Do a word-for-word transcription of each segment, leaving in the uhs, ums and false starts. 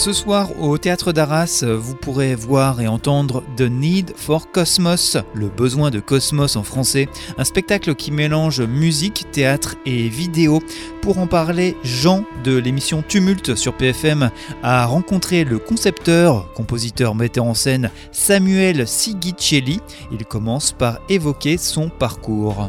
Ce soir, au Théâtre d'Arras, vous pourrez voir et entendre The Need for Cosmos, le besoin de cosmos en français, un spectacle qui mélange musique, théâtre et vidéo. Pour en parler, Jean de l'émission Tumulte sur P F M a rencontré le concepteur, compositeur, metteur en scène Samuel Sigicelli. Il commence par évoquer son parcours.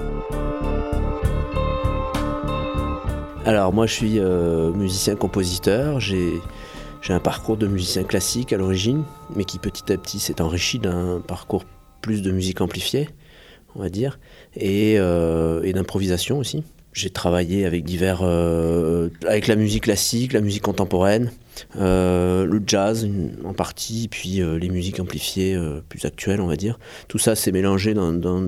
Alors moi je suis euh, musicien-compositeur, j'ai, j'ai un parcours de musicien classique à l'origine, mais qui petit à petit s'est enrichi d'un parcours plus de musique amplifiée, on va dire, et, euh, et d'improvisation aussi. J'ai travaillé avec divers, euh, avec la musique classique, la musique contemporaine, euh, le jazz en partie, puis euh, les musiques amplifiées euh, plus actuelles, on va dire. Tout ça s'est mélangé dans, dans,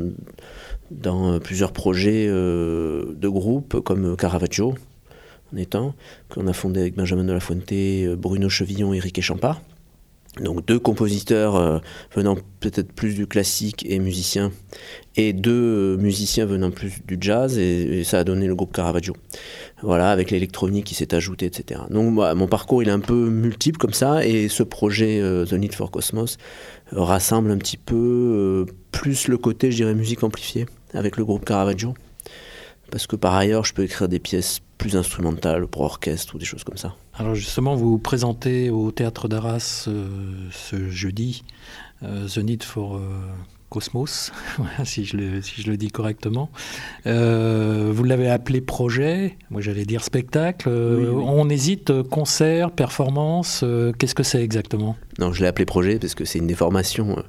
dans plusieurs projets euh, de groupe, comme Caravaggio, en étant, qu'on a fondé avec Benjamin de la Fuente, Bruno Chevillon et Riquet Champard. Donc deux compositeurs euh, venant peut-être plus du classique et musiciens, et deux euh, musiciens venant plus du jazz, et, et ça a donné le groupe Caravaggio. Voilà, avec l'électronique qui s'est ajoutée, et cetera. Donc moi, mon parcours il est un peu multiple comme ça, et ce projet euh, The Need for Cosmos euh, rassemble un petit peu euh, plus le côté, je dirais, musique amplifiée avec le groupe Caravaggio. Parce que par ailleurs, je peux écrire des pièces plus instrumentales pour orchestre ou des choses comme ça. Alors justement, vous vous présentez au Théâtre d'Arras euh, ce jeudi, euh, The Need for euh, Cosmos, si, je le, si je le dis correctement. Euh, vous l'avez appelé projet, moi j'allais dire spectacle. Euh, oui, oui. On hésite, concert, performance, euh, qu'est-ce que c'est exactement ? Non, je l'ai appelé projet parce que c'est une déformation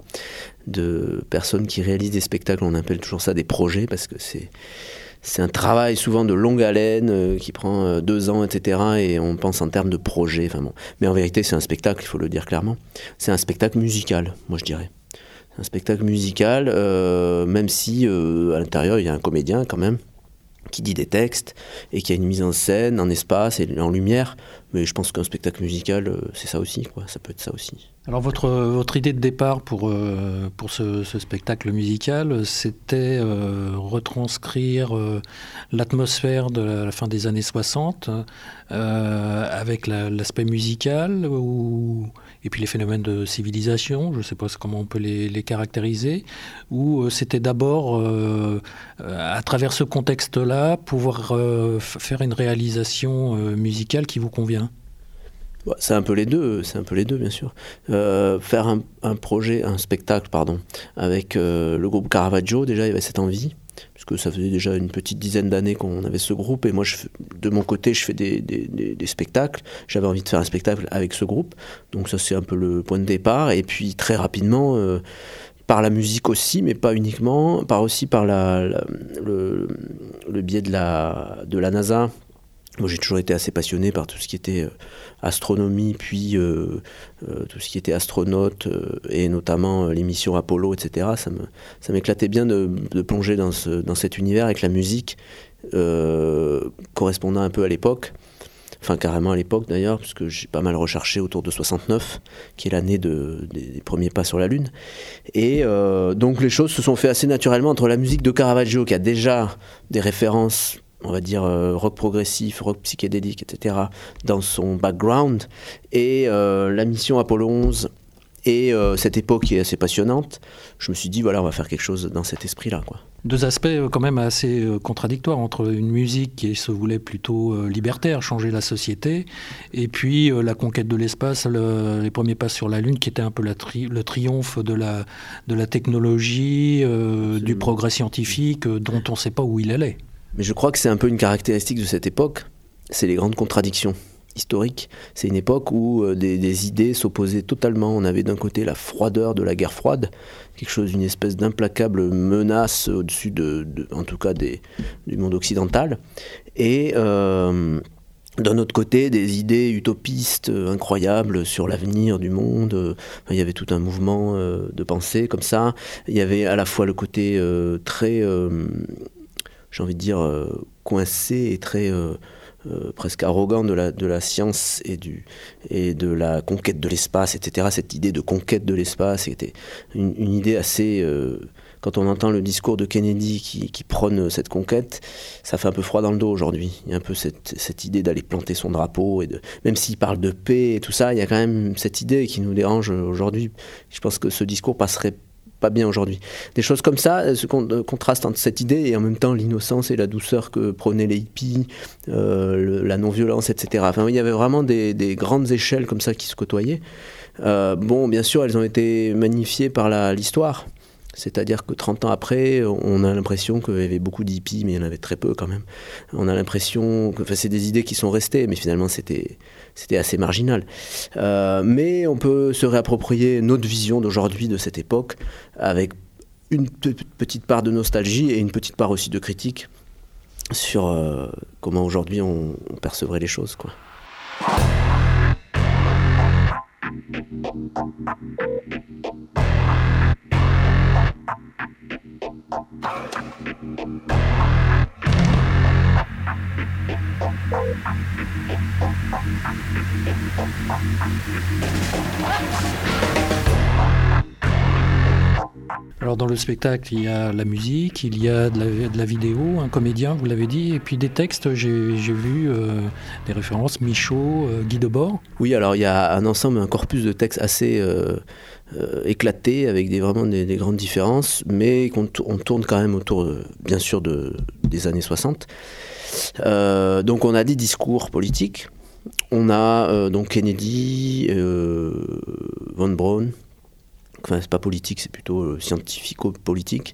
de personnes qui réalisent des spectacles. On appelle toujours ça des projets parce que c'est... C'est un travail souvent de longue haleine euh, qui prend euh, deux ans, et cetera. Et on pense en termes de projet. Enfin bon. Mais en vérité, c'est un spectacle, il faut le dire clairement. C'est un spectacle musical, moi je dirais. C'est un spectacle musical, euh, même si euh, à l'intérieur, il y a un comédien quand même, qui dit des textes et qui a une mise en scène, en espace et en lumière. Mais je pense qu'un spectacle musical, euh, c'est ça aussi, quoi. Ça peut être ça aussi. Alors votre, votre idée de départ pour, euh, pour ce, ce spectacle musical, c'était euh, retranscrire euh, l'atmosphère de la, la fin des années soixante euh, avec la, l'aspect musical ou, et puis les phénomènes de civilisation, je ne sais pas comment on peut les, les caractériser, ou euh, c'était d'abord, euh, à travers ce contexte-là, pouvoir euh, f- faire une réalisation euh, musicale qui vous convient ? C'est un peu les deux, c'est un peu les deux bien sûr. Euh, faire un, un projet, un spectacle, pardon, avec euh, le groupe Caravaggio, déjà il y avait cette envie, puisque ça faisait déjà une petite dizaine d'années qu'on avait ce groupe, et moi je, de mon côté je fais des, des, des, des spectacles, j'avais envie de faire un spectacle avec ce groupe, donc ça c'est un peu le point de départ, et puis très rapidement, euh, par la musique aussi, mais pas uniquement, par aussi par la, la, le, le biais de la, de la NASA. Moi, j'ai toujours été assez passionné par tout ce qui était euh, astronomie, puis euh, euh, tout ce qui était astronaute, euh, et notamment euh, l'émission Apollo, et cetera. Ça, me, ça m'éclatait bien de, de plonger dans, ce, dans cet univers avec la musique euh, correspondant un peu à l'époque. Enfin, carrément à l'époque d'ailleurs, parce que j'ai pas mal recherché autour de soixante-neuf, qui est l'année de, des, des premiers pas sur la Lune. Et euh, donc les choses se sont faites assez naturellement entre la musique de Caravaggio, qui a déjà des références, on va dire euh, rock progressif, rock psychédélique, et cetera, dans son background, et euh, la mission Apollo onze, et euh, cette époque qui est assez passionnante, je me suis dit, voilà, on va faire quelque chose dans cet esprit-là, quoi. Deux aspects quand même assez contradictoires entre une musique qui se voulait plutôt libertaire, changer la société, et puis la conquête de l'espace, le, les premiers pas sur la Lune, qui était un peu la tri, le triomphe de la, de la technologie, euh, du progrès scientifique, dont on ne sait pas où il allait. Mais je crois que c'est un peu une caractéristique de cette époque, c'est les grandes contradictions historiques. C'est une époque où euh, des, des idées s'opposaient totalement. On avait d'un côté la froideur de la guerre froide, quelque chose d'une espèce d'implacable menace au-dessus de, de en tout cas des, du monde occidental, et euh, d'un autre côté des idées utopistes euh, incroyables sur l'avenir du monde. Euh, enfin, il y avait tout un mouvement euh, de pensée comme ça. Il y avait à la fois le côté euh, très euh, j'ai envie de dire euh, coincé et très euh, Euh, presque arrogant de la, de la science et, du, et de la conquête de l'espace, et cetera. Cette idée de conquête de l'espace était une, une idée assez, euh, quand on entend le discours de Kennedy qui, qui prône cette conquête, ça fait un peu froid dans le dos aujourd'hui. Il y a un peu cette, cette idée d'aller planter son drapeau, et de, même s'il parle de paix et tout ça, il y a quand même cette idée qui nous dérange aujourd'hui. Je pense que ce discours passerait pas bien aujourd'hui. Des choses comme ça, ce contraste entre cette idée et en même temps l'innocence et la douceur que prônaient les hippies, euh, le, la non-violence, et cetera. Enfin, il y avait vraiment des, des grandes échelles comme ça qui se côtoyaient. Euh, bon, bien sûr, elles ont été magnifiées par la, l'histoire. C'est-à-dire que trente ans après, on a l'impression qu'il y avait beaucoup d'hippies, mais il y en avait très peu quand même. On a l'impression que enfin, c'est des idées qui sont restées, mais finalement c'était, c'était assez marginal. Euh, mais on peut se réapproprier notre vision d'aujourd'hui de cette époque, avec une p- petite part de nostalgie et une petite part aussi de critique sur euh, comment aujourd'hui on, on percevrait les choses, quoi. Alors dans le spectacle, il y a la musique, il y a de la, de la vidéo, un comédien, vous l'avez dit, et puis des textes, j'ai, j'ai vu euh, des références, Michaud, euh, Guy Debord. Oui, alors il y a un ensemble, un corpus de textes assez euh, euh, éclaté, avec des, vraiment des, des grandes différences, mais qu'on t- on tourne quand même autour, de, bien sûr, de, des années soixante. Euh, donc on a des discours politiques, on a euh, donc Kennedy, euh, Von Braun. Enfin, c'est pas politique, c'est plutôt euh, scientifico-politique.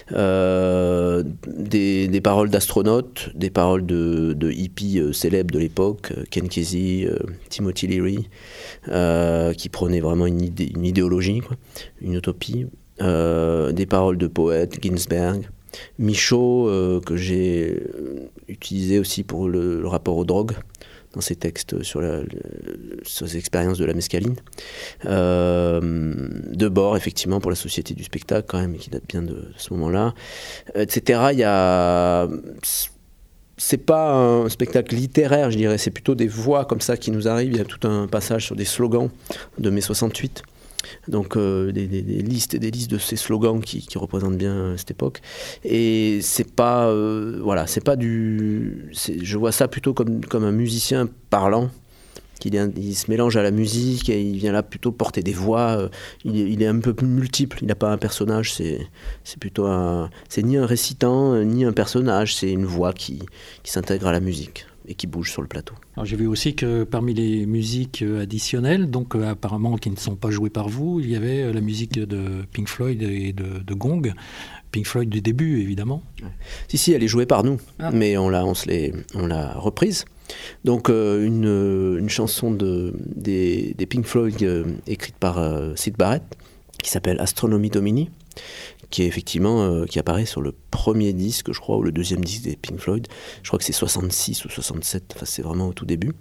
Euh, des, des paroles d'astronautes, des paroles de, de hippies euh, célèbres de l'époque, euh, Ken Kesey, euh, Timothy Leary, euh, qui prenaient vraiment une, idée, une idéologie, quoi, une utopie. Euh, des paroles de poètes, Ginsberg. Michaud, euh, que j'ai utilisé aussi pour le, le rapport aux drogues, dans ses textes sur, la, sur les expériences de la mescaline. Euh, Debord, effectivement, pour la Société du spectacle, quand même, qui date bien de, de ce moment-là, et cetera. Il y a... C'est pas un spectacle littéraire, je dirais, c'est plutôt des voix comme ça qui nous arrivent. Il y a tout un passage sur des slogans de mai soixante-huit. Donc euh, des, des, des listes et des listes de ces slogans qui, qui représentent bien euh, cette époque. Et c'est pas, euh, voilà, c'est pas du, c'est, je vois ça plutôt comme comme un musicien parlant, qui il se mélange à la musique et il vient là plutôt porter des voix. Euh, il, il est un peu plus multiple. Il n'a pas un personnage. C'est c'est plutôt un, c'est ni un récitant ni un personnage. C'est une voix qui qui s'intègre à la musique et qui bouge sur le plateau. Alors, j'ai vu aussi que parmi les musiques additionnelles, donc euh, apparemment qui ne sont pas jouées par vous, il y avait euh, la musique de Pink Floyd et de, de Gong. Pink Floyd du début, évidemment. Ouais. Si, si, elle est jouée par nous, ah. mais on l'a, on se l'est, on l'a reprise. Donc euh, une, une chanson de, des, des Pink Floyd euh, écrite par euh, Syd Barrett, qui s'appelle Astronomy Domini, qui est effectivement euh, qui apparaît sur le premier disque, je crois, ou le deuxième disque des Pink Floyd. Je crois que c'est soixante-six ou soixante-sept, enfin c'est vraiment au tout début.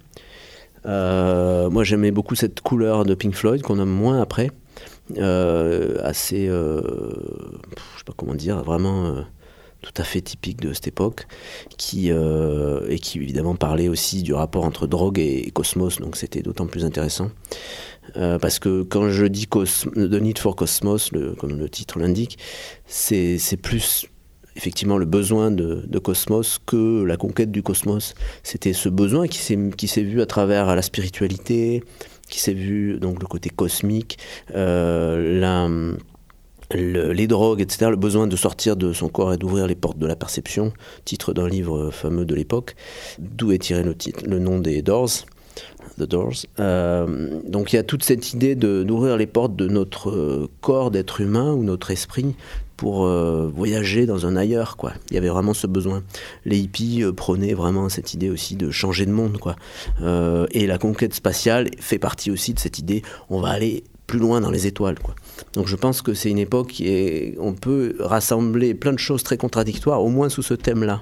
Euh, moi j'aimais beaucoup cette couleur de Pink Floyd qu'on aime moins après, euh, assez, euh, je sais pas comment dire, vraiment euh, tout à fait typique de cette époque, qui euh, et qui évidemment parlait aussi du rapport entre drogue et, et cosmos, donc c'était d'autant plus intéressant. Euh, parce que quand je dis cos- The Need for Cosmos, le, comme le titre l'indique, c'est, c'est plus effectivement le besoin de, de cosmos que la conquête du cosmos. C'était ce besoin qui s'est, qui s'est vu à travers la spiritualité, qui s'est vu donc le côté cosmique, euh, la, le, les drogues, et cetera. Le besoin de sortir de son corps et d'ouvrir les portes de la perception, titre d'un livre fameux de l'époque, d'où est tiré le, titre, le nom des Doors. The Doors. Euh, donc il y a toute cette idée de, d'ouvrir les portes de notre euh, corps d'être humain ou notre esprit pour euh, voyager dans un ailleurs, quoi. Il y avait vraiment ce besoin. Les hippies euh, prônaient vraiment cette idée aussi de changer de monde, quoi. Euh, et la conquête spatiale fait partie aussi de cette idée, on va aller plus loin dans les étoiles, quoi. Donc je pense que c'est une époque qui est, on peut rassembler plein de choses très contradictoires, au moins sous ce thème-là,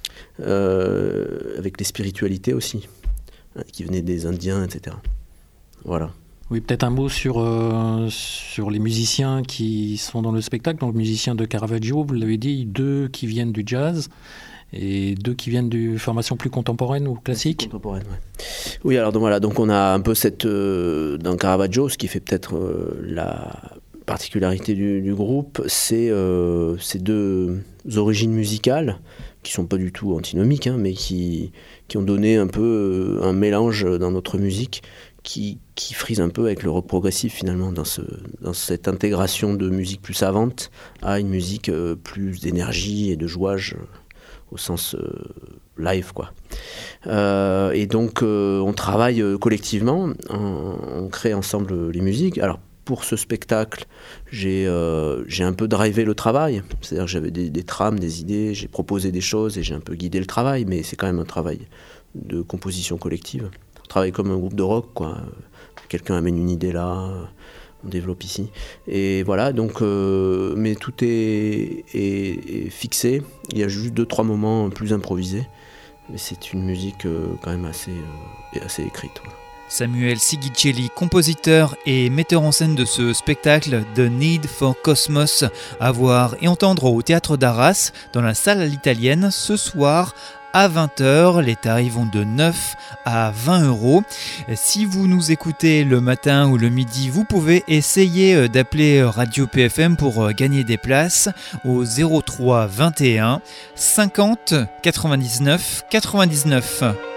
euh, avec les spiritualités aussi, qui venaient des Indiens, et cetera. Voilà. Oui, peut-être un mot sur, euh, sur les musiciens qui sont dans le spectacle. Donc, musiciens de Caravaggio, vous l'avez dit, deux qui viennent du jazz et deux qui viennent de formations plus contemporaines ou classiques. Contemporaines, ouais. Oui, alors donc, voilà, donc on a un peu cette... Euh, dans Caravaggio, ce qui fait peut-être euh, la particularité du, du groupe, c'est euh, ces deux origines musicales qui sont pas du tout antinomiques, hein, mais qui, qui ont donné un peu un mélange dans notre musique qui, qui frise un peu avec le rock progressif finalement, dans, ce, dans cette intégration de musique plus savante à une musique euh, plus d'énergie et de jouage euh, au sens euh, live, quoi. Euh, et donc euh, on travaille euh, collectivement, on, on crée ensemble les musiques. Alors pour ce spectacle, j'ai, euh, j'ai un peu drivé le travail, c'est-à-dire que j'avais des, des trames, des idées, j'ai proposé des choses et j'ai un peu guidé le travail, mais c'est quand même un travail de composition collective. On travaille comme un groupe de rock, quoi. Quelqu'un amène une idée là, on développe ici. Et voilà, donc, euh, mais tout est, est, est fixé, il y a juste deux, trois moments plus improvisés, mais c'est une musique euh, quand même assez, euh, assez écrite. Voilà. Samuel Sigicelli, compositeur et metteur en scène de ce spectacle The Need for Cosmos, à voir et entendre au Théâtre d'Arras, dans la salle à l'italienne, ce soir à vingt heures. Les tarifs vont de neuf à vingt euros. Si vous nous écoutez le matin ou le midi, vous pouvez essayer d'appeler Radio P F M pour gagner des places au zéro trois vingt et un cinquante quatre-vingt-dix-neuf quatre-vingt-dix-neuf.